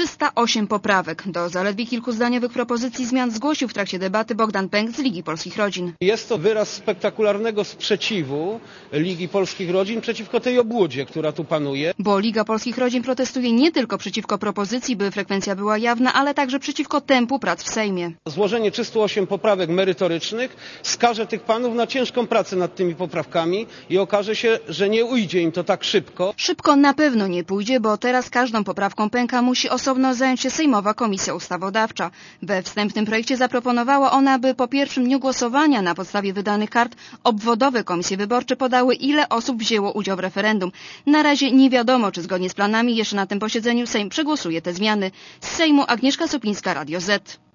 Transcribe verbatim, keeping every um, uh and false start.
trzysta osiem poprawek. Do zaledwie kilkuzdaniowych propozycji zmian zgłosił w trakcie debaty Bogdan Pęk z Ligi Polskich Rodzin. Jest to wyraz spektakularnego sprzeciwu Ligi Polskich Rodzin przeciwko tej obłudzie, która tu panuje. Bo Liga Polskich Rodzin protestuje nie tylko przeciwko propozycji, by frekwencja była jawna, ale także przeciwko tempu prac w Sejmie. Złożenie trzystu ośmiu poprawek merytorycznych skaże tych panów na ciężką pracę nad tymi poprawkami i okaże się, że nie ujdzie im to tak szybko. Szybko na pewno nie pójdzie, bo teraz każdą poprawką Pęka musi osobno zająć się Sejmowa Komisja Ustawodawcza. We wstępnym projekcie zaproponowała ona, by po pierwszym dniu głosowania na podstawie wydanych kart obwodowe komisje wyborcze podały, ile osób wzięło udział w referendum. Na razie nie wiadomo, czy zgodnie z planami jeszcze na tym posiedzeniu Sejm przegłosuje te zmiany. Z Sejmu Agnieszka Sopińska, Radio Z.